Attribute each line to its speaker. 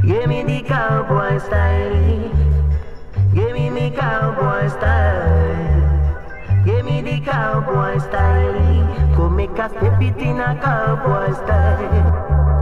Speaker 1: Give me the cowboy style. Give me cowboy style. Give me the cowboy style. Go make a step it in a cowboy style.